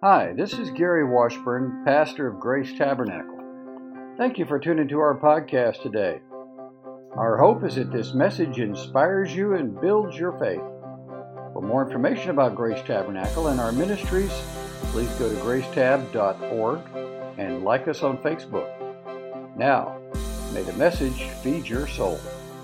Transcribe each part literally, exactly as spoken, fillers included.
Hi, this is Gary Washburn, pastor of Grace Tabernacle. Thank you for tuning to our podcast today. Our hope is that this message inspires you and builds your faith. For more information about Grace Tabernacle and our ministries, please go to grace tab dot org and like us on Facebook. Now, may the message feed your soul.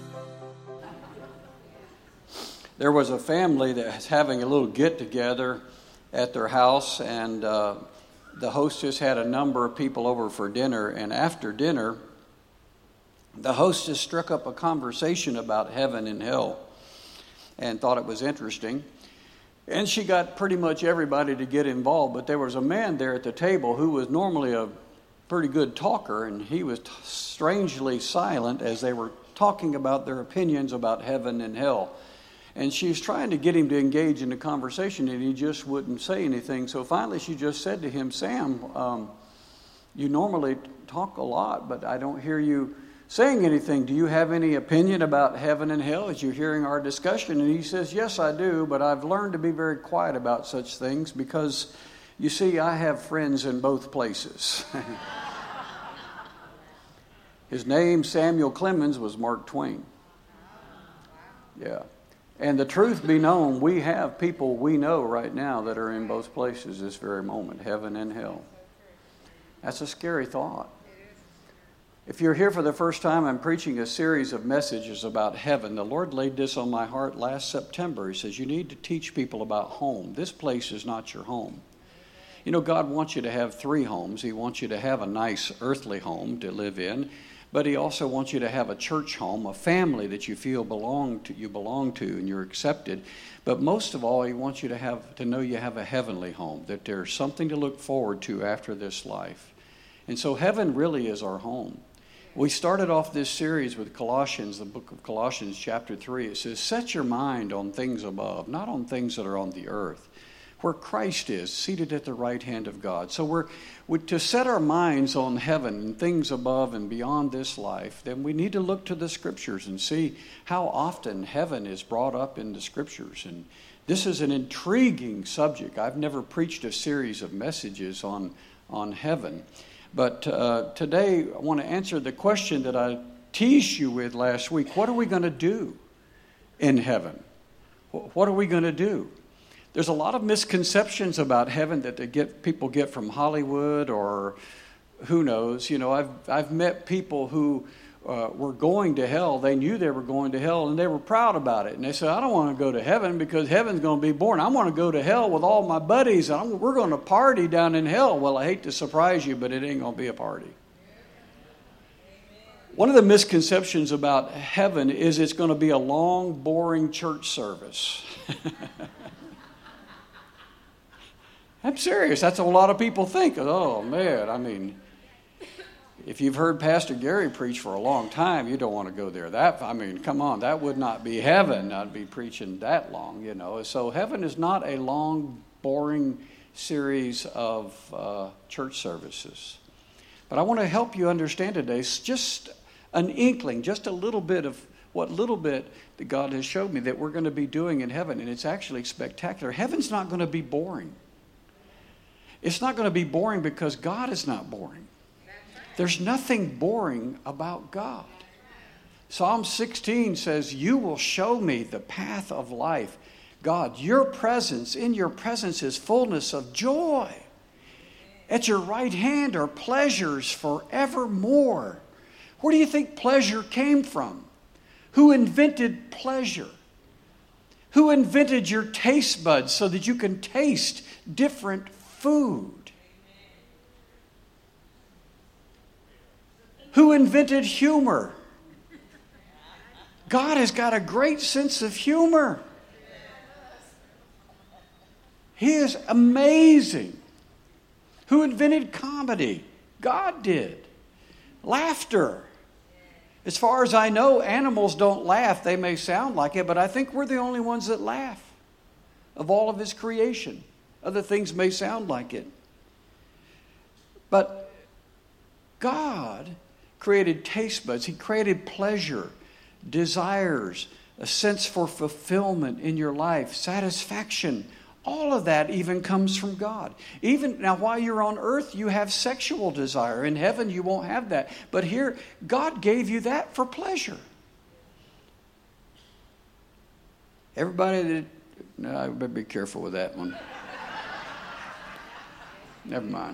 There was a family that was having a little get-together at their house, and uh, the hostess had a number of people over for dinner, and after dinner, the hostess struck up a conversation about heaven and hell and thought it was interesting. And she got pretty much everybody to get involved, but there was a man there at the table who was normally a pretty good talker, and he was t- strangely silent as they were talking about their opinions about heaven and hell. And she's trying to get him to engage in the conversation, and he just wouldn't say anything. So finally she just said to him, Sam, um, you normally talk a lot, but I don't hear you saying anything. Do you have any opinion about heaven and hell as you're hearing our discussion? And he says, yes, I do, but I've learned to be very quiet about such things because, you see, I have friends in both places. His name, Samuel Clemens, was Mark Twain. Yeah. And the truth be known, we have people we know right now that are in both places this very moment, heaven and hell. That's a scary thought. If you're here for the first time, I'm preaching a series of messages about heaven. The Lord laid this on my heart last September. He says, you need to teach people about home. This place is not your home. You know, God wants you to have three homes. He wants you to have a nice earthly home to live in. But he also wants you to have a church home, a family that you feel belong to, you belong to and you're accepted. But most of all, he wants you to have to know you have a heavenly home, that there's something to look forward to after this life. And so heaven really is our home. We started off this series with Colossians, the book of Colossians, chapter three. It says, set your mind on things above, not on things that are on the earth, where Christ is, seated at the right hand of God. So we're, we, to set our minds on heaven and things above and beyond this life, then we need to look to the Scriptures and see how often heaven is brought up in the Scriptures. And this is an intriguing subject. I've never preached a series of messages on, on heaven. But uh, today I want to answer the question that I teased you with last week. What are we going to do in heaven? What are we going to do? There's a lot of misconceptions about heaven that they get people get from Hollywood or who knows. You know, I've I've met people who uh, were going to hell. They knew they were going to hell, and they were proud about it. And they said, I don't want to go to heaven because heaven's going to be boring. I want to go to hell with all my buddies, and I'm, we're going to party down in hell. Well, I hate to surprise you, but it ain't going to be a party. One of the misconceptions about heaven is it's going to be a long, boring church service. I'm serious. That's what a lot of people think. Oh, man, I mean, if you've heard Pastor Gary preach for a long time, you don't want to go there. That, I mean, come on, that would not be heaven. I'd be preaching that long, you know. So heaven is not a long, boring series of uh, church services. But I want to help you understand today just an inkling, just a little bit of what little bit that God has showed me that we're going to be doing in heaven. And it's actually spectacular. Heaven's not going to be boring. It's not going to be boring because God is not boring. There's nothing boring about God. Psalm sixteen says, you will show me the path of life. God, your presence, in your presence is fullness of joy. At your right hand are pleasures forevermore. Where do you think pleasure came from? Who invented pleasure? Who invented your taste buds so that you can taste different food? Who invented humor? God has got a great sense of humor. He is amazing. Who invented comedy? God did. Laughter. As far as I know, animals don't laugh. They may sound like it, but I think we're the only ones that laugh of all of His creation. Other things may sound like it. But God created taste buds. He created pleasure, desires, a sense for fulfillment in your life, satisfaction, All of that even comes from God. Even now, while you're on earth, you have sexual desire. In heaven, you won't have that. But here, God gave you that for pleasure. Everybody that... No, I better be careful with that one. Never mind.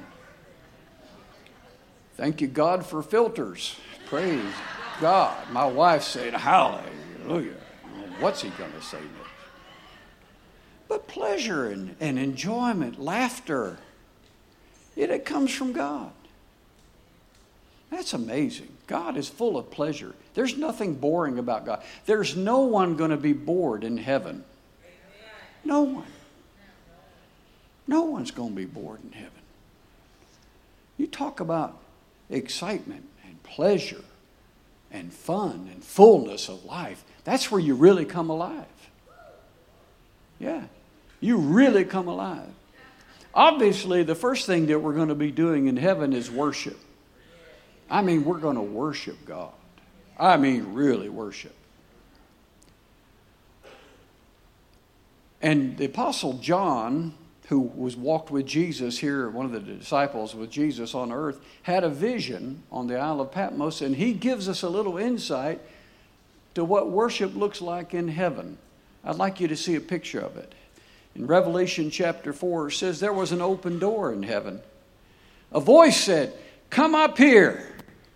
Thank you, God, for filters. Praise God. My wife said, hallelujah. What's he going to say next? But pleasure and, and enjoyment, laughter, it, it comes from God. That's amazing. God is full of pleasure. There's nothing boring about God. There's no one going to be bored in heaven. No one. No one's going to be bored in heaven. You talk about excitement and pleasure and fun and fullness of life. That's where you really come alive. Yeah, you really come alive. Obviously, the first thing that we're going to be doing in heaven is worship. I mean, we're going to worship God. I mean, really worship. And the Apostle John, who was walked with Jesus here, one of the disciples with Jesus on earth, had a vision on the Isle of Patmos, and he gives us a little insight to what worship looks like in heaven. I'd like you to see a picture of it. In Revelation chapter four, it says, there was an open door in heaven. A voice said, come up here,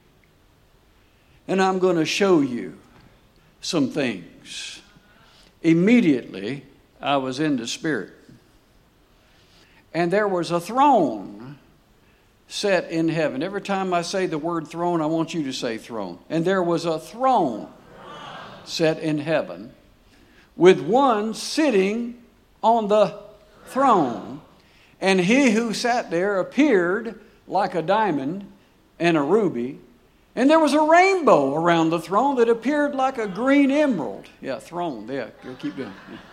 and I'm going to show you some things. Immediately, I was in the Spirit. And there was a throne set in heaven. Every time I say the word throne, I want you to say throne. And there was a throne set in heaven with one sitting on the throne. And he who sat there appeared like a diamond and a ruby. And there was a rainbow around the throne that appeared like a green emerald. Yeah, throne. Yeah, keep going.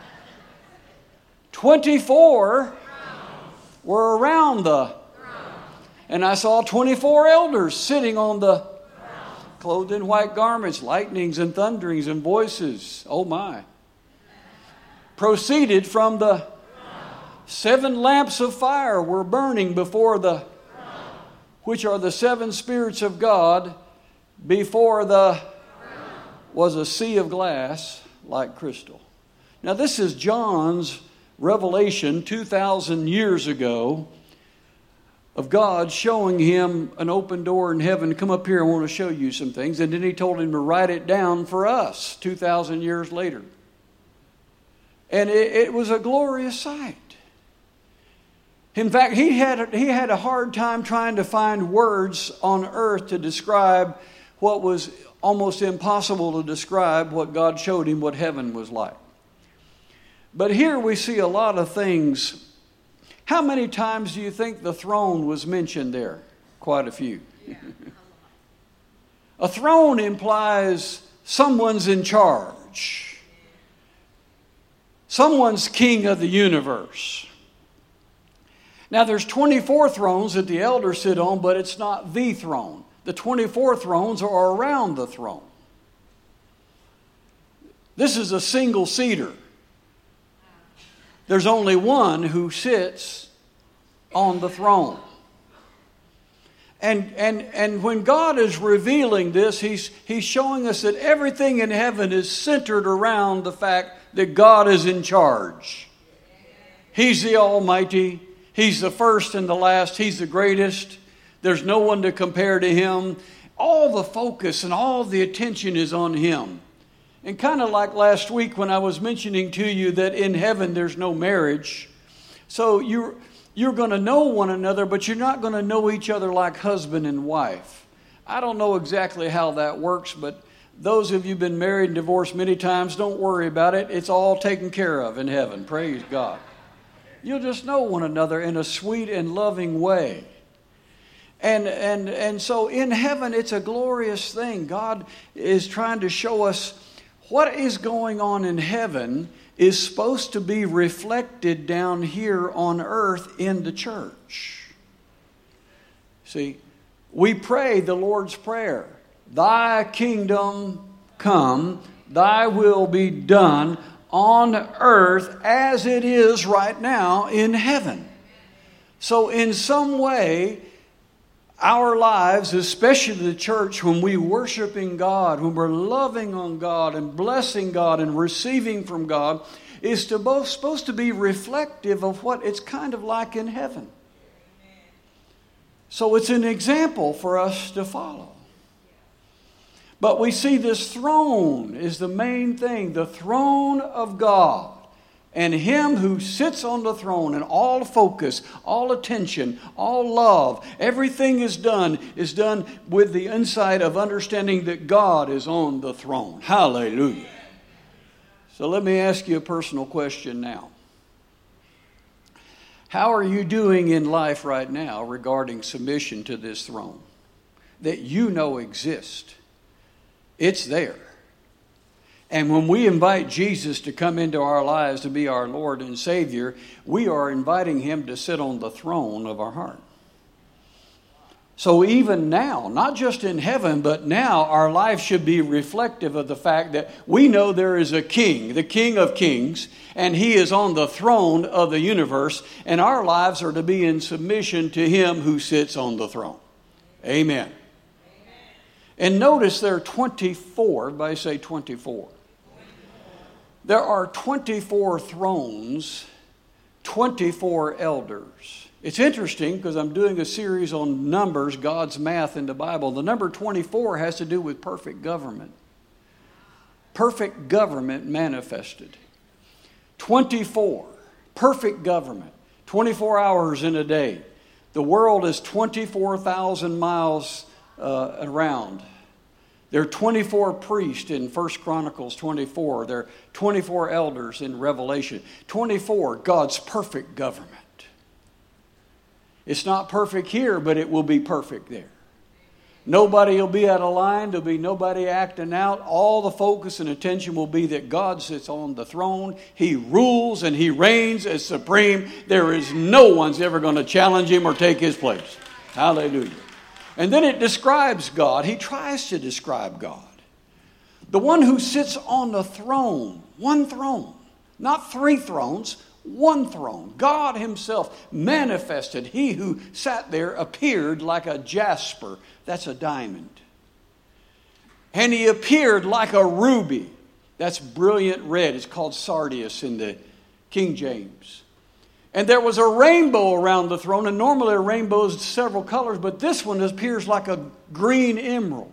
Twenty-four were around the throne. And I saw twenty-four elders sitting on the throne, clothed in white garments, lightnings and thunderings and voices. Oh my. Proceeded from the throne. Seven lamps of fire were burning before the throne, which are the seven spirits of God. Before the throne was a sea of glass like crystal. Now this is John's revelation two thousand years ago of God showing him an open door in heaven. Come up here, I want to show you some things. And then he told him to write it down for us two thousand years later. And it, it was a glorious sight. In fact, he had, he had a hard time trying to find words on earth to describe what was almost impossible to describe, what God showed him what heaven was like. But here we see a lot of things. How many times do you think the throne was mentioned there? Quite a few. Yeah. A throne implies someone's in charge. Someone's king of the universe. Now there's twenty-four thrones that the elders sit on, but it's not the throne. The twenty-four thrones are around the throne. This is a single seater. There's only one who sits on the throne. And, and, and when God is revealing this, he's, he's showing us that everything in heaven is centered around the fact that God is in charge. He's the Almighty. He's the first and the last. He's the greatest. There's no one to compare to him. All the focus and all the attention is on him. And kind of like last week when I was mentioning to you that in heaven there's no marriage. So you're, you're going to know one another, but you're not going to know each other like husband and wife. I don't know exactly how that works, but those of you who've been married and divorced many times, don't worry about it. It's all taken care of in heaven. Praise God. You'll just know one another in a sweet and loving way. And, and, and so in heaven, it's a glorious thing. God is trying to show us what is going on in heaven is supposed to be reflected down here on earth in the church. See, we pray the Lord's Prayer. Thy kingdom come, thy will be done on earth as it is right now in heaven. So in some way, our lives, especially the church, when we worshiping God, when we're loving on God and blessing God and receiving from God, is to both supposed to be reflective of what it's kind of like in heaven. So it's an example for us to follow. But we see this throne is the main thing, the throne of God. And Him who sits on the throne, and all focus, all attention, all love, everything is done, is done with the insight of understanding that God is on the throne. Hallelujah. So let me ask you a personal question now. How are you doing in life right now regarding submission to this throne that you know exists? It's there. And when we invite Jesus to come into our lives to be our Lord and Savior, we are inviting Him to sit on the throne of our heart. So even now, not just in heaven, but now our life should be reflective of the fact that we know there is a King, the King of Kings, and He is on the throne of the universe, and our lives are to be in submission to Him who sits on the throne. Amen. And notice there are twenty-four, everybody say twenty-four. There are twenty-four thrones, twenty-four elders. It's interesting because I'm doing a series on numbers, God's math in the Bible. The number twenty-four has to do with perfect government. Perfect government manifested. twenty-four, perfect government. twenty-four hours in a day. The world is twenty-four thousand miles Uh, around. There are twenty-four priests in First Chronicles twenty-four. There are twenty-four elders in Revelation. twenty-four, God's perfect government. It's not perfect here, but it will be perfect there. Nobody will be out of line. There'll be nobody acting out. All the focus and attention will be that God sits on the throne. He rules and He reigns as supreme. There is no one's ever going to challenge Him or take His place. Hallelujah. And then it describes God. He tries to describe God. The one who sits on the throne. One throne. Not three thrones. One throne. God Himself manifested. He who sat there appeared like a jasper. That's a diamond. And He appeared like a ruby. That's brilliant red. It's called sardius in the King James. And there was a rainbow around the throne. And normally a rainbow is several colors, but this one appears like a green emerald.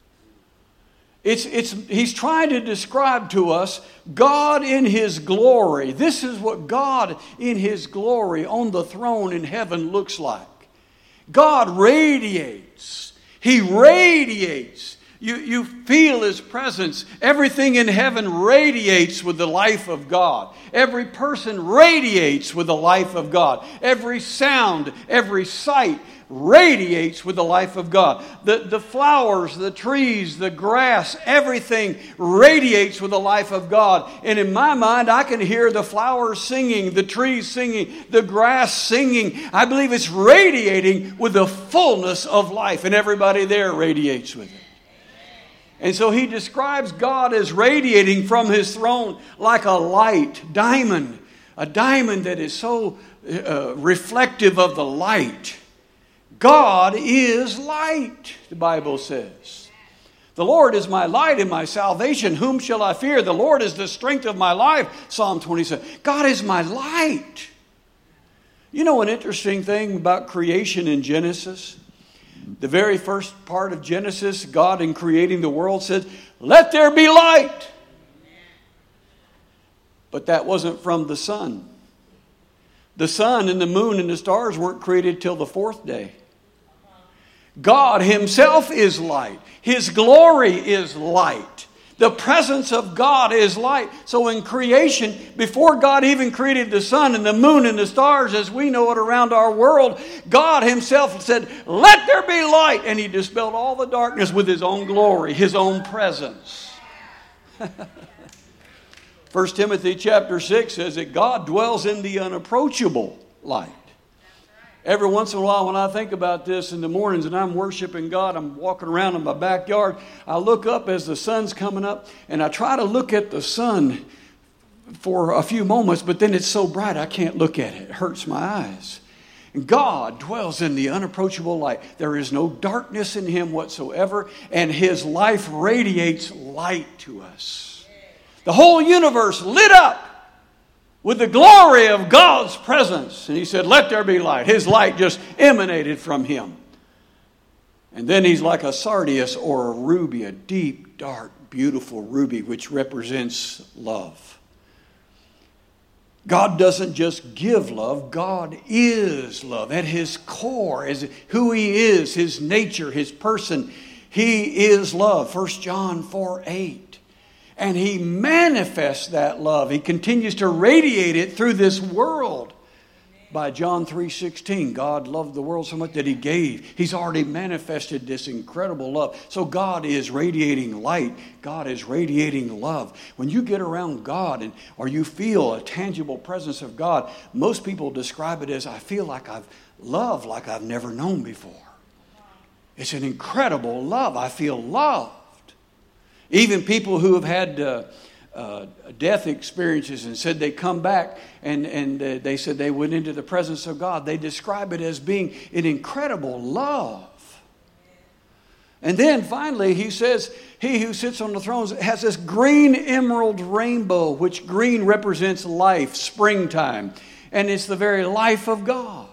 It's, it's, he's trying to describe to us God in His glory. This is what God in His glory on the throne in heaven looks like. God radiates. He radiates. You, you feel His presence. Everything in heaven radiates with the life of God. Every person radiates with the life of God. Every sound, every sight radiates with the life of God. The, the flowers, the trees, the grass, everything radiates with the life of God. And in my mind, I can hear the flowers singing, the trees singing, the grass singing. I believe it's radiating with the fullness of life, and everybody there radiates with it. And so He describes God as radiating from His throne like a light diamond. A diamond that is so uh, reflective of the light. God is light, the Bible says. The Lord is my light and my salvation. Whom shall I fear? The Lord is the strength of my life. Psalm twenty-seven. God is my light. You know an interesting thing about creation in Genesis? The very first part of Genesis, God in creating the world said, "Let there be light." But that wasn't from the sun. The sun and the moon and the stars weren't created till the fourth day. God Himself is light. His glory is light. The presence of God is light. So in creation, before God even created the sun and the moon and the stars as we know it around our world, God Himself said, "Let there be light." And He dispelled all the darkness with His own glory, His own presence. First Timothy chapter six says that God dwells in the unapproachable light. Every once in a while when I think about this in the mornings and I'm worshiping God, I'm walking around in my backyard, I look up as the sun's coming up and I try to look at the sun for a few moments, but then it's so bright I can't look at it. It hurts my eyes. And God dwells in the unapproachable light. There is no darkness in him whatsoever, and his life radiates light to us. The whole universe lit up with the glory of God's presence. And he said, let there be light. His light just emanated from him. And then he's like a sardius or a ruby, a deep, dark, beautiful ruby, which represents love. God doesn't just give love. God is love. At his core, as who he is, his nature, his person, he is love. First John four eight. And he manifests that love. He continues to radiate it through this world. By John three sixteen, God loved the world so much that he gave. He's already manifested this incredible love. So God is radiating light. God is radiating love. When you get around God and or you feel a tangible presence of God, most people describe it as, I feel like I've loved like I've never known before. It's an incredible love. I feel loved. Even people who have had Uh, Uh, death experiences and said they come back and, and uh, they said they went into the presence of God. They describe it as being an incredible love. And then finally he says, he who sits on the throne has this green emerald rainbow, which green represents life, springtime. And it's the very life of God.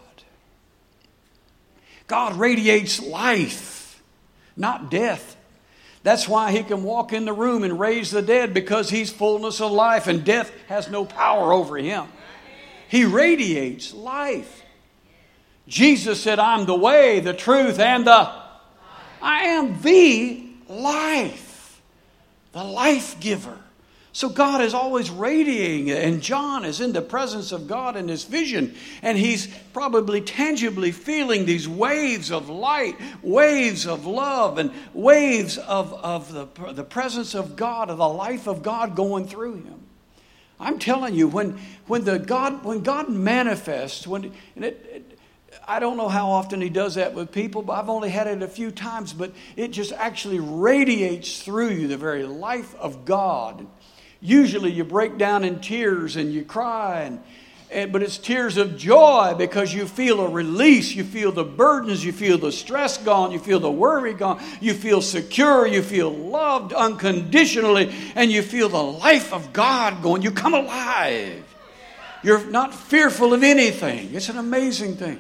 God radiates life, not death. That's why he can walk in the room and raise the dead, because he's fullness of life and death has no power over him. He radiates life. Jesus said, I'm the way, the truth, and the... I am the life. The life giver. So God is always radiating it. And John is in the presence of God in his vision. And he's probably tangibly feeling these waves of light, waves of love, and waves of, of the, the presence of God, of the life of God going through him. I'm telling you, when when the God when God manifests, when and it, it, I don't know how often he does that with people, but I've only had it a few times, but it just actually radiates through you, the very life of God. Usually you break down in tears and you cry, and, and but it's tears of joy because you feel a release. You feel the burdens. You feel the stress gone. You feel the worry gone. You feel secure. You feel loved unconditionally. And you feel the life of God going. You come alive. You're not fearful of anything. It's an amazing thing.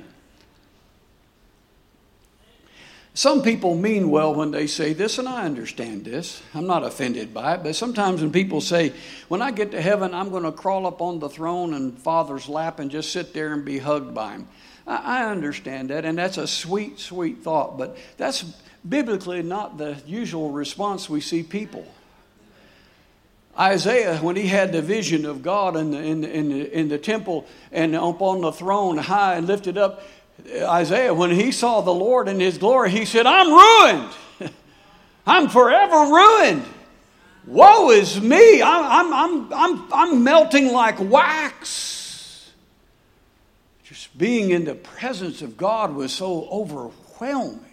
Some people mean well when they say this, and I understand this. I'm not offended by it, but sometimes when people say, when I get to heaven, I'm going to crawl up on the throne and Father's lap and just sit there and be hugged by him. I understand that, and that's a sweet, sweet thought, but that's biblically not the usual response we see people. Isaiah, when he had the vision of God in the, in the, in the, in the temple and up on the throne high and lifted up, Isaiah, when he saw the Lord in his glory, he said, I'm ruined. I'm forever ruined. Woe is me. I'm, I'm, I'm, I'm, I'm melting like wax. Just being in the presence of God was so overwhelming.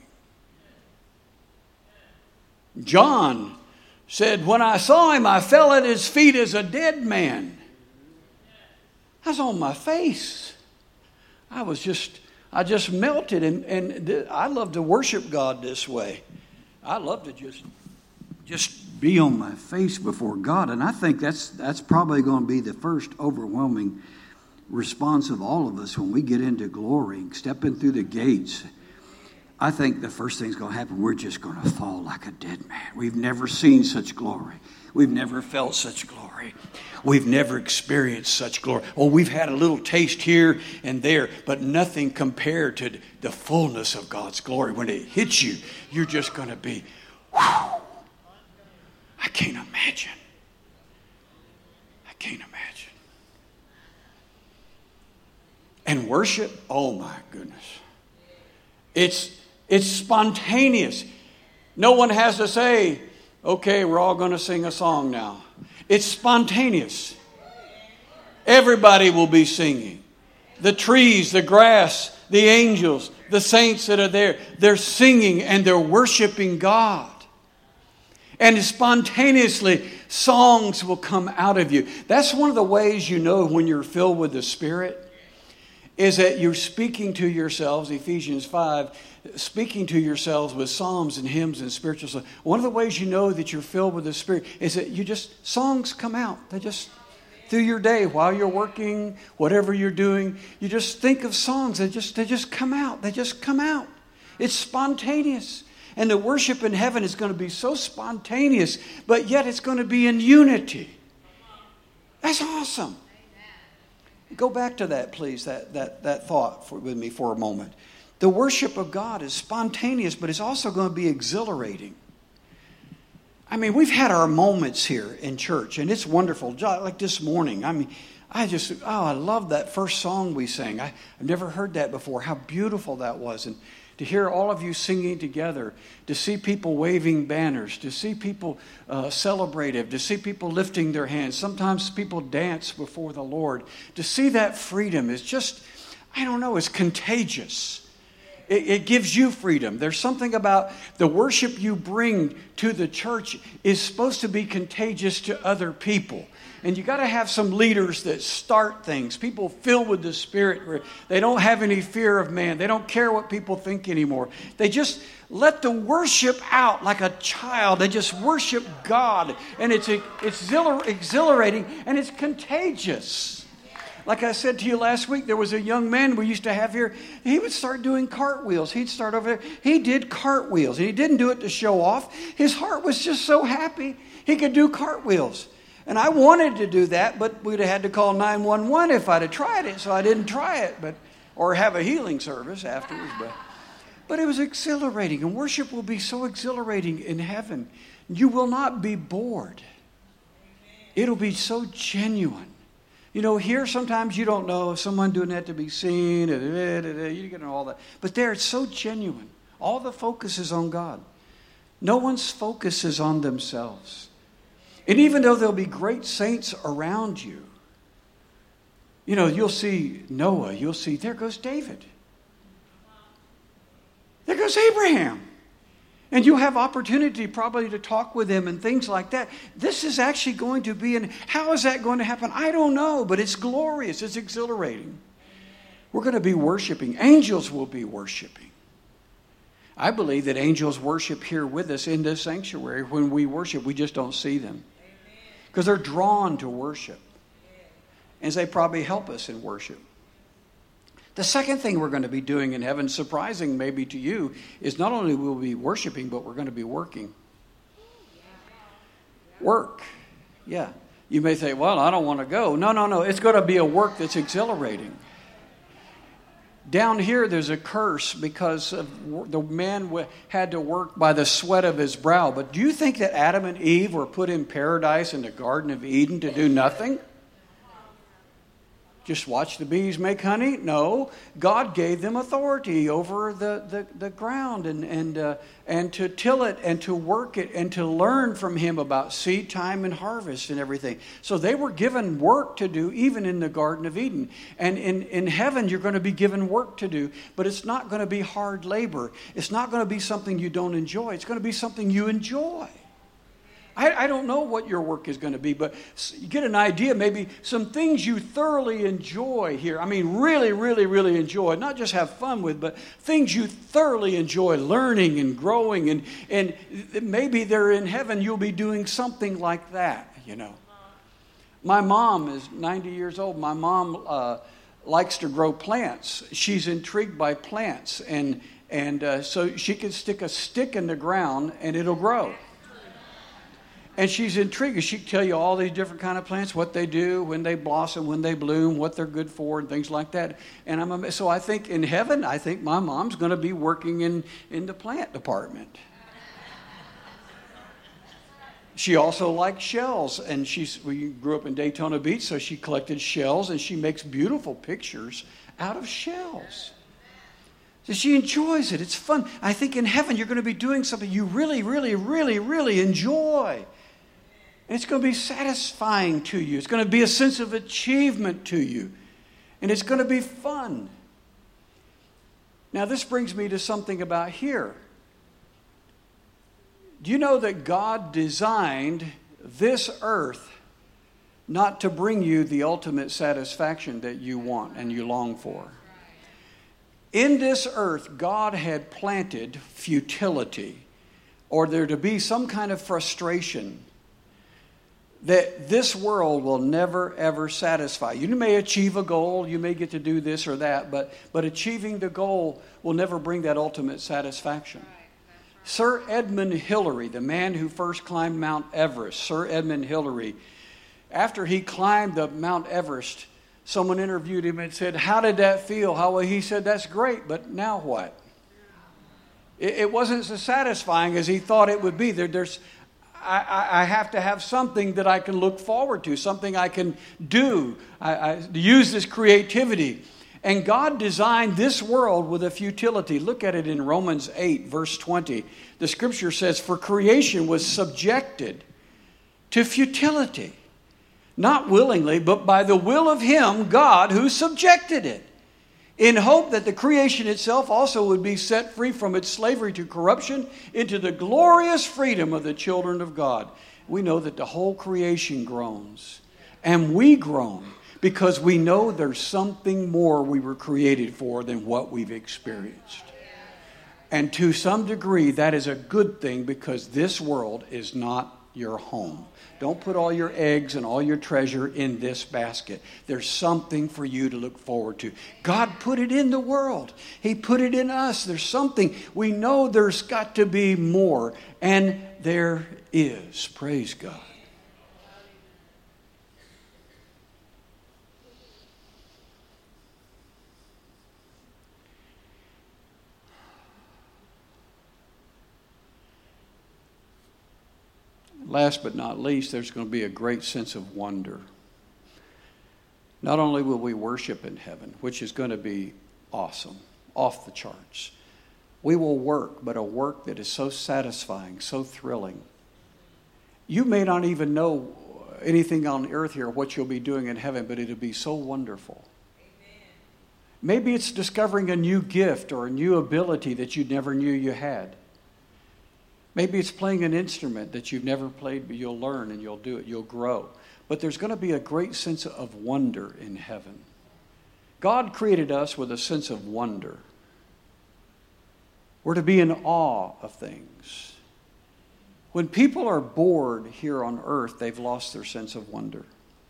John said, when I saw him, I fell at his feet as a dead man. I was on my face. I was just... I just melted, and, and I love to worship God this way. I love to just just be on my face before God, and I think that's that's probably going to be the first overwhelming response of all of us when we get into glory, stepping through the gates. I think the first thing's going to happen, we're just going to fall like a dead man. We've never seen such glory. We've never felt such glory. We've never experienced such glory. Oh, we've had a little taste here and there, but nothing compared to the fullness of God's glory. When it hits you, you're just going to be, whew, I can't imagine. I can't imagine. And worship, oh my goodness. It's, it's spontaneous. No one has to say, okay, we're all going to sing a song now. It's spontaneous. Everybody will be singing. The trees, the grass, the angels, the saints that are there, they're singing and they're worshiping God. And spontaneously, songs will come out of you. That's one of the ways you know when you're filled with the Spirit, is that you're speaking to yourselves, Ephesians five, speaking to yourselves with psalms and hymns and spiritual songs. One of the ways you know that you're filled with the Spirit is that you just, songs come out. They just, through your day, while you're working, whatever you're doing, you just think of songs. They just, they just come out. They just come out. It's spontaneous. And the worship in heaven is going to be so spontaneous, but yet it's going to be in unity. That's awesome. Go back to that, please, that, that, that thought for, with me for a moment. The worship of God is spontaneous, but it's also going to be exhilarating. I mean, we've had our moments here in church, and it's wonderful. Like this morning, I mean, I just, oh, I love that first song we sang. I, I've never heard that before. How beautiful that was. And to hear all of you singing together, to see people waving banners, to see people uh, celebrative, to see people lifting their hands. Sometimes people dance before the Lord. To see that freedom is just, I don't know, it's contagious. It, it gives you freedom. There's something about the worship you bring to the church is supposed to be contagious to other people. And you got to have some leaders that start things. People filled with the Spirit where they don't have any fear of man. They don't care what people think anymore. They just let the worship out like a child. They just worship God. And it's, it's exhilarating and it's contagious. Like I said to you last week, there was a young man we used to have here. He would start doing cartwheels. He'd start over there. He did cartwheels. And he didn't do it to show off. His heart was just so happy he could do cartwheels. And I wanted to do that, but we'd have had to call nine one one if I'd have tried it, so I didn't try it, but or have a healing service afterwards. But, but it was exhilarating, and worship will be so exhilarating in heaven. You will not be bored. It'll be so genuine. You know, here sometimes you don't know if someone doing that to be seen, you get all that. But there it's so genuine. All the focus is on God. No one's focus is on themselves. And even though there'll be great saints around you, you know, you'll see Noah, you'll see, there goes David. There goes Abraham. And you'll have opportunity probably to talk with them and things like that. This is actually going to be, and how is that going to happen? I don't know, but it's glorious. It's exhilarating. We're going to be worshiping. Angels will be worshiping. I believe that angels worship here with us in this sanctuary. When we worship, we just don't see them. Because they're drawn to worship. And they probably help us in worship. The second thing we're going to be doing in heaven, surprising maybe to you, is not only will we be worshiping, but we're going to be working. Work. Yeah. You may say, well, I don't want to go. No, no, no. It's going to be a work that's exhilarating. Down here, there's a curse because of the man had to work by the sweat of his brow. But do you think that Adam and Eve were put in paradise in the Garden of Eden to do nothing? Just watch the bees make honey? No. God gave them authority over the, the, the ground and, and, uh, and to till it and to work it and to learn from him about seed time and harvest and everything. So they were given work to do even in the Garden of Eden. And in, in heaven, you're going to be given work to do, but it's not going to be hard labor. It's not going to be something you don't enjoy. It's going to be something you enjoy. I, I don't know what your work is going to be, but you get an idea, maybe some things you thoroughly enjoy here. I mean, really, really, really enjoy. Not just have fun with, but things you thoroughly enjoy learning and growing. And, and maybe they're in heaven, you'll be doing something like that, you know. My mom is ninety years old. My mom uh, likes to grow plants. She's intrigued by plants. And, and uh, so she can stick a stick in the ground and it'll grow. And she's intrigued. She can tell you all these different kind of plants, what they do, when they blossom, when they bloom, what they're good for, and things like that. And I'm so I think in heaven, I think my mom's going to be working in, in the plant department. She also likes shells, and she's we grew up in Daytona Beach, so she collected shells, and she makes beautiful pictures out of shells. So she enjoys it. It's fun. I think in heaven, you're going to be doing something you really, really, really, really enjoy. And it's going to be satisfying to you. It's going to be a sense of achievement to you. And it's going to be fun. Now, this brings me to something about here. Do you know that God designed this earth not to bring you the ultimate satisfaction that you want and you long for? In this earth, God had planted futility, or there to be some kind of frustration that this world will never, ever satisfy. You may achieve a goal, you may get to do this or that, but, but achieving the goal will never bring that ultimate satisfaction. Sir Edmund Hillary, the man who first climbed Mount Everest, Sir Edmund Hillary, after he climbed the Mount Everest, someone interviewed him and said, "How did that feel?" How well, he said, "That's great, but now what?" It, it wasn't as satisfying as he thought it would be. There, there's, I, I have to have something that I can look forward to, something I can do. I, I use this creativity. And God designed this world with a futility. Look at it in Romans eight, verse twenty. The scripture says, "For creation was subjected to futility, not willingly, but by the will of Him, God, who subjected it, in hope that the creation itself also would be set free from its slavery to corruption into the glorious freedom of the children of God." We know that the whole creation groans, and we groan, because we know there's something more we were created for than what we've experienced. And to some degree, that is a good thing, because this world is not your home. Don't put all your eggs and all your treasure in this basket. There's something for you to look forward to. God put it in the world. He put it in us. There's something. We know there's got to be more. And there is. Praise God. Last but not least, there's going to be a great sense of wonder. Not only will we worship in heaven, which is going to be awesome, off the charts. We will work, but a work that is so satisfying, so thrilling. You may not even know anything on earth here, what you'll be doing in heaven, but it'll be so wonderful. Amen. Maybe it's discovering a new gift or a new ability that you never knew you had. Maybe it's playing an instrument that you've never played, but you'll learn and you'll do it. You'll grow. But there's going to be a great sense of wonder in heaven. God created us with a sense of wonder. We're to be in awe of things. When people are bored here on earth, they've lost their sense of wonder.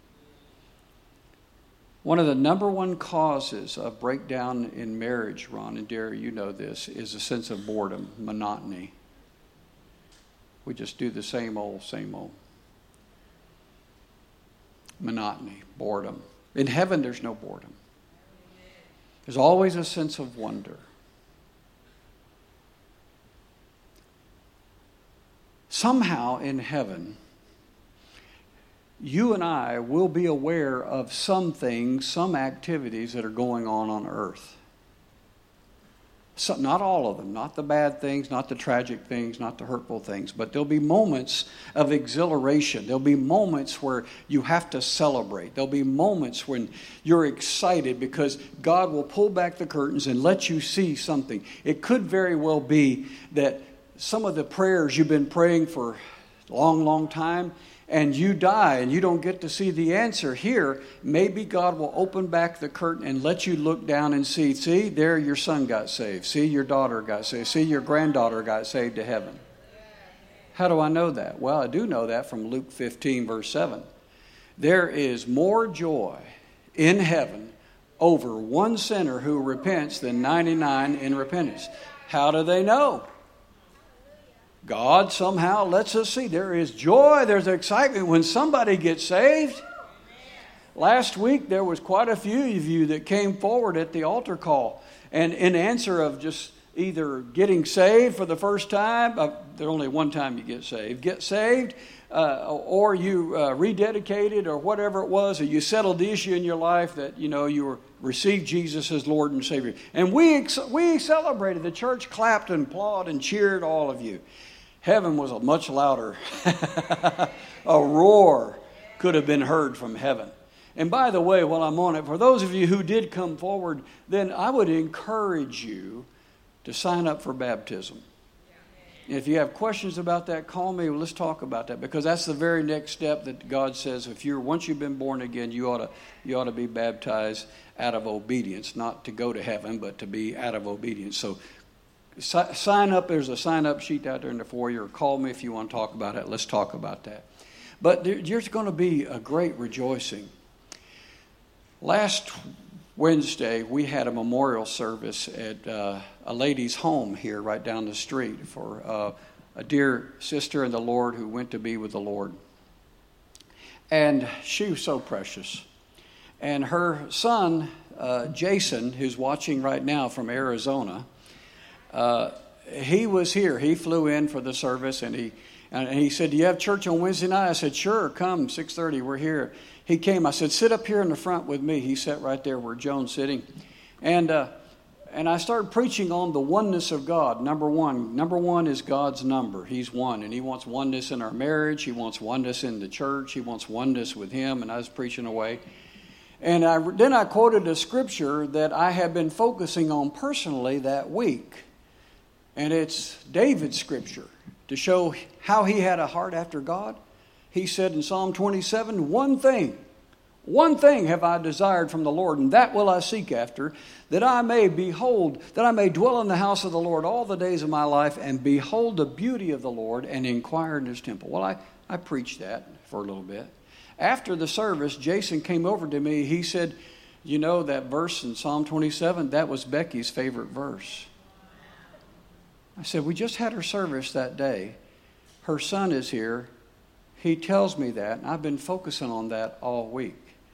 One of the number one causes of breakdown in marriage, Ron and Derry, you know this, is a sense of boredom, monotony. We just do the same old, same old. Monotony, boredom. In heaven, there's no boredom. There's always a sense of wonder. Somehow in heaven, you and I will be aware of some things, some activities that are going on on earth. So, not all of them, not the bad things, not the tragic things, not the hurtful things, but there'll be moments of exhilaration. There'll be moments where you have to celebrate. There'll be moments when you're excited because God will pull back the curtains and let you see something. It could very well be that some of the prayers you've been praying for a long, long time, and you die and you don't get to see the answer here, maybe God will open back the curtain and let you look down and see, see, there your son got saved. See, your daughter got saved. See, your granddaughter got saved to heaven. How do I know that? Well, I do know that from Luke fifteen, verse seven. There is more joy in heaven over one sinner who repents than ninety-nine in repentance. How do they know? God somehow lets us see. There is joy, there's excitement when somebody gets saved. Last week there was quite a few of you that came forward at the altar call. And in answer of just either getting saved for the first time, uh, there's only one time you get saved, get saved, uh, or you uh, rededicated or whatever it was, or you settled the issue in your life that, you know, you were received Jesus as Lord and Savior. And we ex- we celebrated. The church clapped and applauded and cheered all of you. Heaven was a much louder. A roar could have been heard from heaven. And by the way, while I'm on it, for those of you who did come forward, then I would encourage you to sign up for baptism. If you have questions about that, call me. Let's talk about that, because that's the very next step that God says. If you're once you've been born again, you ought to you ought to be baptized out of obedience, not to go to heaven, but to be out of obedience. So si- sign up. There's a sign up sheet out there in the foyer. Call me if you want to talk about it. Let's talk about that. But there, there's going to be a great rejoicing. Last Wednesday, we had a memorial service at uh, a lady's home here right down the street for uh, a dear sister in the Lord who went to be with the Lord. And she was so precious. And her son, uh, Jason, who's watching right now from Arizona, uh, he was here. He flew in for the service, and he and he said, "Do you have church on Wednesday night?" I said, "Sure, come, six thirty, we're here." He came. I said, "Sit up here in the front with me." He sat right there where Joan's sitting. And uh, and I started preaching on the oneness of God. Number one. Number one is God's number. He's one. And he wants oneness in our marriage. He wants oneness in the church. He wants oneness with him. And I was preaching away. And I, then I quoted a scripture that I have been focusing on personally that week. And it's David's scripture to show how he had a heart after God. He said in Psalm twenty-seven, one thing, one thing have I desired from the Lord, and that will I seek after, that I may behold, that I may dwell in the house of the Lord all the days of my life, and behold the beauty of the Lord, and inquire in his temple. Well, I, I preached that for a little bit. After the service, Jason came over to me. He said, "You know that verse in Psalm twenty-seven, that was Becky's favorite verse." I said, "We just had her service that day. Her son is here. He tells me that, and I've been focusing on that all week."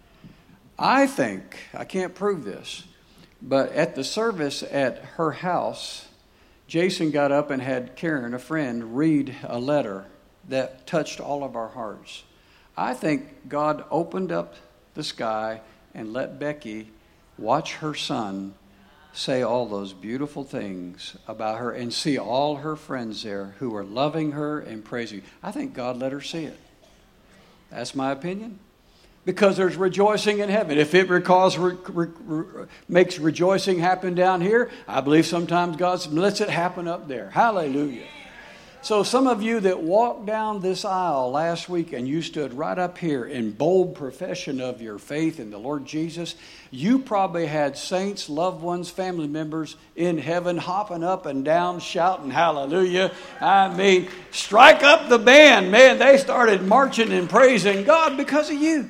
I think, I can't prove this, but at the service at her house, Jason got up and had Karen, a friend, read a letter that touched all of our hearts. I think God opened up the sky and let Becky watch her son say all those beautiful things about her and see all her friends there who are loving her and praising. I think God let her see it. That's my opinion. Because there's rejoicing in heaven. If it recalls, re, re, re, makes rejoicing happen down here, I believe sometimes God lets it happen up there. Hallelujah. So some of you that walked down this aisle last week and you stood right up here in bold profession of your faith in the Lord Jesus, you probably had saints, loved ones, family members in heaven hopping up and down, shouting hallelujah. I mean, strike up the band. Man, they started marching and praising God because of you.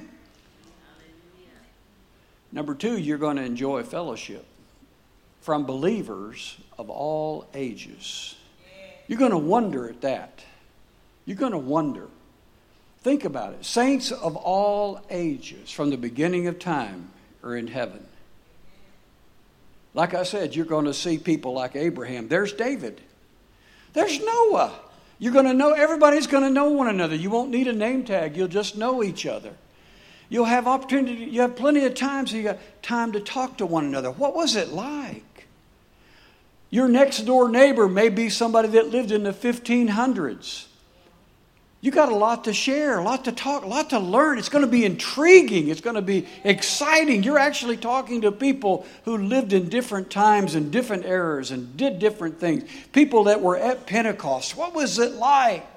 Number two, you're going to enjoy fellowship from believers of all ages. You're going to wonder at that. You're going to wonder. Think about it. Saints of all ages from the beginning of time are in heaven. Like I said, you're going to see people like Abraham. There's David. There's Noah. You're going to know, everybody's going to know one another. You won't need a name tag. You'll just know each other. You'll have opportunity. You have plenty of time, so you got time to talk to one another. What was it like? Your next door neighbor may be somebody that lived in the fifteen hundreds. You got a lot to share, a lot to talk, a lot to learn. It's going to be intriguing. It's going to be exciting. You're actually talking to people who lived in different times and different eras and did different things. People that were at Pentecost. What was it like?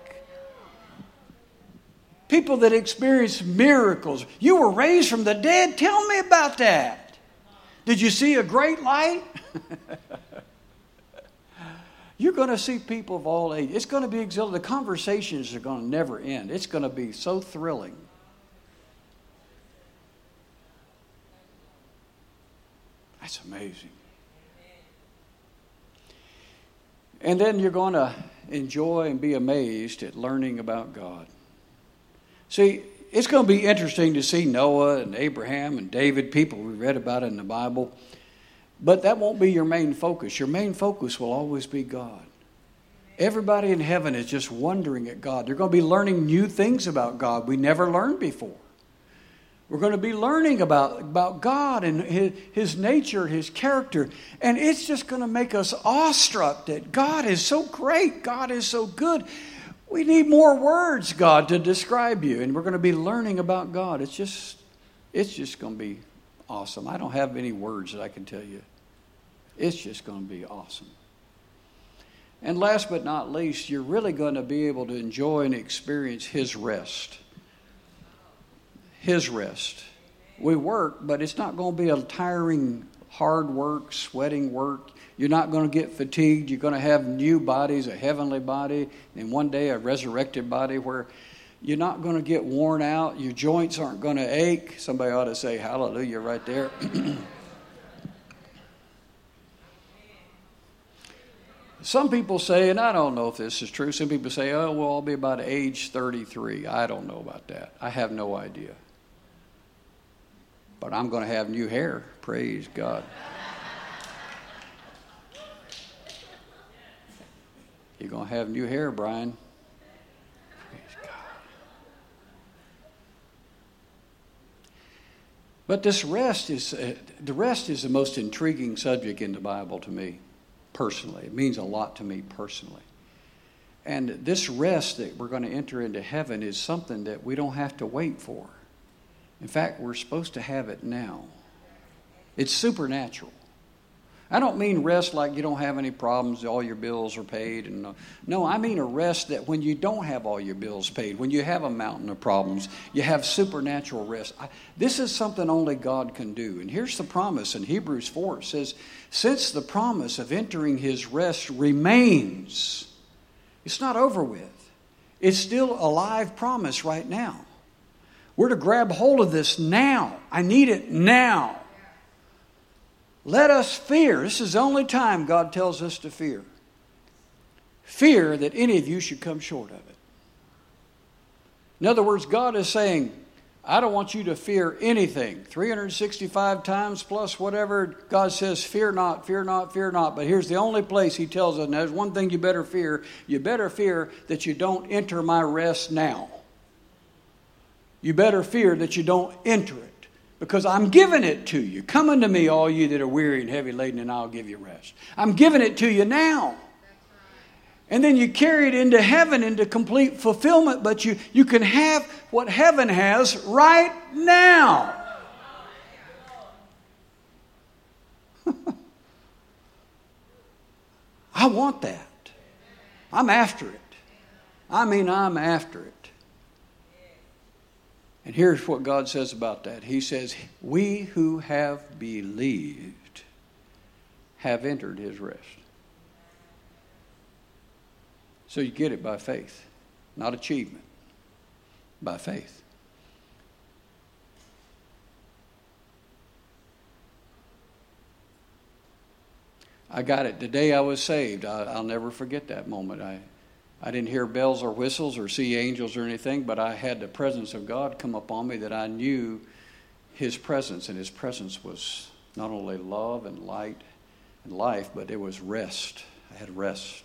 People that experienced miracles. You were raised from the dead. Tell me about that. Did you see a great light? You're going to see people of all ages. It's going to be exhilarating. The conversations are going to never end. It's going to be so thrilling. That's amazing. And then you're going to enjoy and be amazed at learning about God. See, it's going to be interesting to see Noah and Abraham and David, people we read about in the Bible. But that won't be your main focus. Your main focus will always be God. Everybody in heaven is just wondering at God. They're going to be learning new things about God we never learned before. We're going to be learning about, about God and his, his nature, His character. And it's just going to make us awestruck that God is so great. God is so good. We need more words, God, to describe you. And we're going to be learning about God. It's just, it's just going to be awesome. I don't have any words that I can tell you. It's just going to be awesome. And last but not least, you're really going to be able to enjoy and experience His rest. His rest. We work, but it's not going to be a tiring, hard work, sweating work. You're not going to get fatigued. You're going to have new bodies, a heavenly body, and one day a resurrected body where you're not going to get worn out. Your joints aren't going to ache. Somebody ought to say hallelujah right there. Some people say, and I don't know if this is true, some people say, oh, well, I'll be about age thirty-three. I don't know about that. I have no idea. But I'm going to have new hair. Praise God. You're going to have new hair, Brian. Praise God. But this rest is, uh, the rest is the most intriguing subject in the Bible to me. Personally. It means a lot to me personally. And this rest that we're going to enter into heaven is something that we don't have to wait for. In fact, we're supposed to have it now. It's supernatural. I don't mean rest like you don't have any problems, all your bills are paid. And no, no, I mean a rest that when you don't have all your bills paid, when you have a mountain of problems, you have supernatural rest. I, this is something only God can do. And here's the promise in Hebrews four. It says, since the promise of entering His rest remains, it's not over with. It's still a live promise right now. We're to grab hold of this now. I need it now. Let us fear. This is the only time God tells us to fear. Fear that any of you should come short of it. In other words, God is saying, I don't want you to fear anything. three hundred sixty-five times plus whatever, God says, fear not, fear not, fear not. But here's the only place He tells us, and there's one thing you better fear. You better fear that you don't enter my rest now. You better fear that you don't enter it. Because I'm giving it to you. Come unto me, all you that are weary and heavy laden, and I'll give you rest. I'm giving it to you now. And then you carry it into heaven, into complete fulfillment. But you, you can have what heaven has right now. I want that. I'm after it. I mean, I'm after it. And here's what God says about that. He says, we who have believed have entered His rest. So you get it by faith, not achievement, by faith. I got it the day I was saved. I, I'll never forget that moment. I I didn't hear bells or whistles or see angels or anything, but I had the presence of God come upon me that I knew His presence, and His presence was not only love and light and life, but it was rest. I had rest.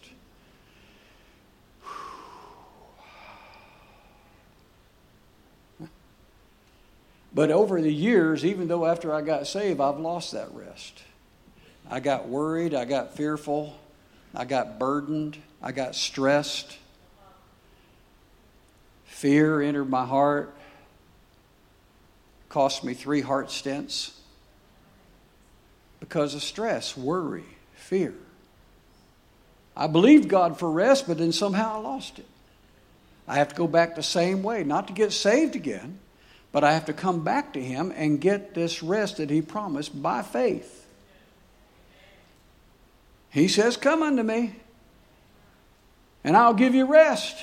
But over the years, even though after I got saved, I've lost that rest. I got worried, I got fearful, I got burdened, I got stressed. Fear entered my heart. Cost me three heart stents. Because of stress, worry, fear. I believed God for rest, but then somehow I lost it. I have to go back the same way, not to get saved again, but I have to come back to Him and get this rest that He promised by faith. He says, come unto me, and I'll give you rest.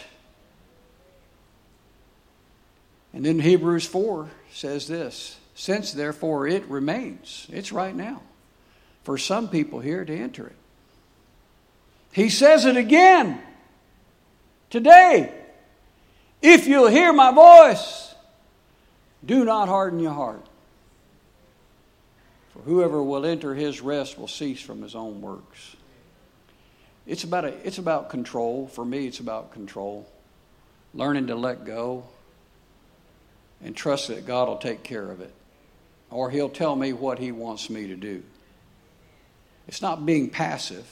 And then Hebrews four says this, since therefore it remains, it's right now, for some people here to enter it. He says it again today. If you'll hear my voice, do not harden your heart. For whoever will enter His rest will cease from his own works. It's about a, it's about control. For me, it's about control. Learning to let go and trust that God will take care of it. Or He'll tell me what He wants me to do. It's not being passive.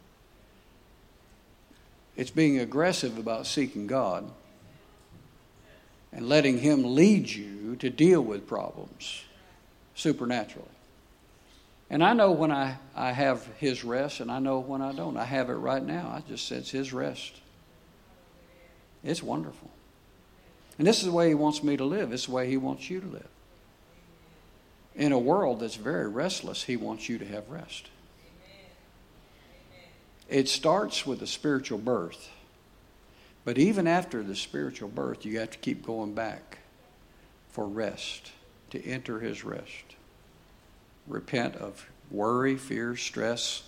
It's being aggressive about seeking God and letting Him lead you to deal with problems supernaturally. And I know when I, I have his rest, and I know when I don't. I have it right now. I just sense his rest. It's wonderful. And this is the way he wants me to live. This is the way he wants you to live. In a world that's very restless, he wants you to have rest. It starts with a spiritual birth. But even after the spiritual birth, you have to keep going back for rest, to enter his rest. Repent of worry, fear, stress,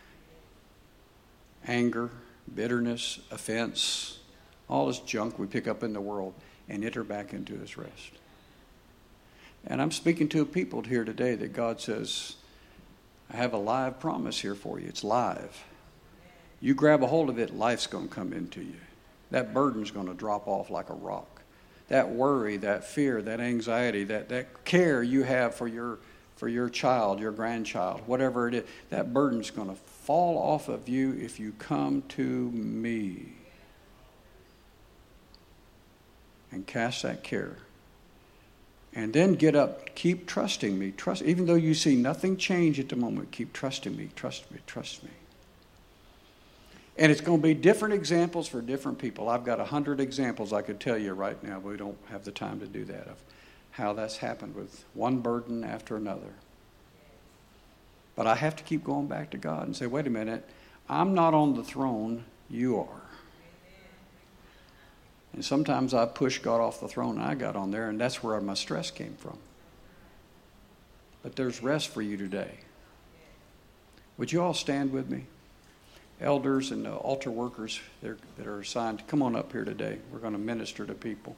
anger, bitterness, offense, all this junk we pick up in the world, and enter back into his rest. And I'm speaking to people here today that God says, I have a live promise here for you. It's live. You grab a hold of it, life's going to come into you. That burden's going to drop off like a rock. That worry, that fear, that anxiety, that, that care you have for your for your child, your grandchild, whatever it is, that burden's going to fall off of you if you come to me and cast that care. And then get up, keep trusting me. Trust, even though you see nothing change at the moment, keep trusting me, trust me, trust me. And it's going to be different examples for different people. I've got a hundred examples I could tell you right now, but we don't have the time to do that, of how that's happened with one burden after another. But I have to keep going back to God and say, wait a minute, I'm not on the throne, you are. And sometimes I pushed God off the throne and I got on there, and that's where my stress came from. But there's rest for you today. Would you all stand with me? Elders and uh, altar workers that are assigned, come on up here today. We're going to minister to people.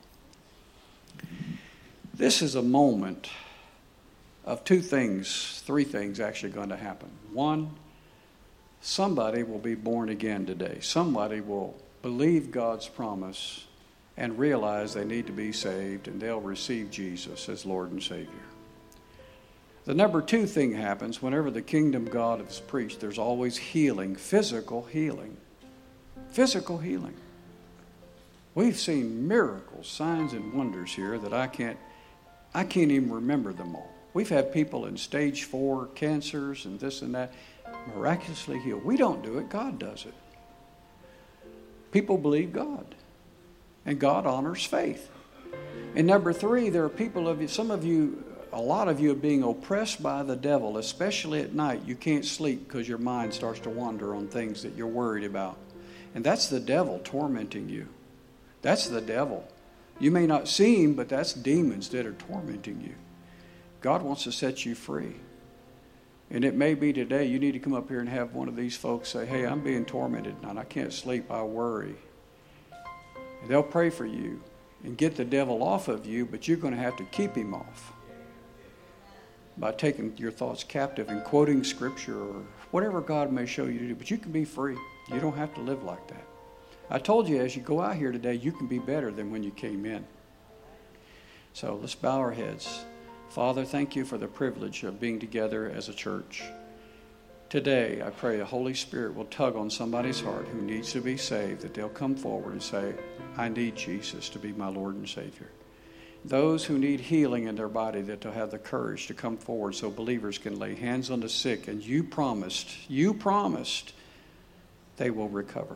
This is a moment of two things, three things actually going to happen. One, somebody will be born again today. Somebody will believe God's promise and realize they need to be saved, and they'll receive Jesus as Lord and Savior. The number two thing happens whenever the kingdom of God is preached. There's always healing, physical healing. Physical healing. We've seen miracles, signs, and wonders here that I can't, I can't even remember them all. We've had people in stage four cancers and this and that miraculously healed. We don't do it. God does it. People believe God. And God honors faith. And number three, there are people of you, some of you, a lot of you are being oppressed by the devil, especially at night. You can't sleep because your mind starts to wander on things that you're worried about. And that's the devil tormenting you. That's the devil. You may not see him, but that's demons that are tormenting you. God wants to set you free. And it may be today you need to come up here and have one of these folks say, hey, I'm being tormented and I can't sleep, I worry. And they'll pray for you and get the devil off of you, but you're going to have to keep him off by taking your thoughts captive and quoting scripture or whatever God may show you to do. But you can be free. You don't have to live like that. I told you as you go out here today, you can be better than when you came in. So let's bow our heads. Father, thank you for the privilege of being together as a church. Today, I pray the Holy Spirit will tug on somebody's heart who needs to be saved, that they'll come forward and say, I need Jesus to be my Lord and Savior. Those who need healing in their body, that they'll have the courage to come forward so believers can lay hands on the sick. And you promised, you promised they will recover.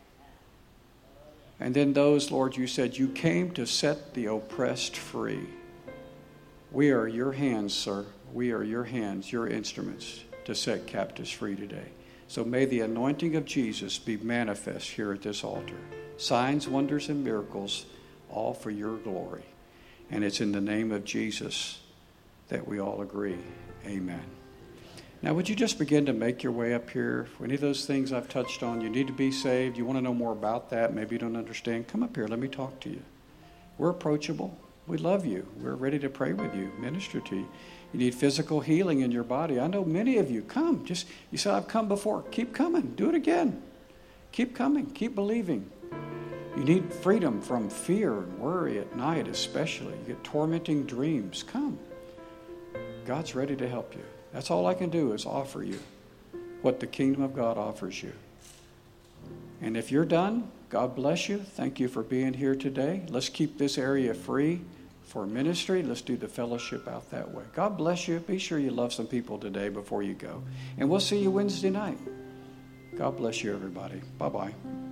And then those, Lord, you said you came to set the oppressed free. We are your hands, sir. We are your hands, your instruments to set captives free today. So may the anointing of Jesus be manifest here at this altar. Signs, wonders, and miracles, all for your glory. And it's in the name of Jesus that we all agree. Amen. Now, would you just begin to make your way up here? For any of those things I've touched on, you need to be saved, you want to know more about that, maybe you don't understand, come up here, let me talk to you. We're approachable. We love you. We're ready to pray with you, minister to you. You need physical healing in your body. I know many of you. Come. Just, you said, I've come before. Keep coming. Do it again. Keep coming. Keep believing. You need freedom from fear and worry at night especially. You get tormenting dreams. Come. God's ready to help you. That's all I can do is offer you what the kingdom of God offers you. And if you're done, God bless you. Thank you for being here today. Let's keep this area free for ministry. Let's do the fellowship out that way. God bless you. Be sure you love some people today before you go. And we'll see you Wednesday night. God bless you, everybody. Bye-bye.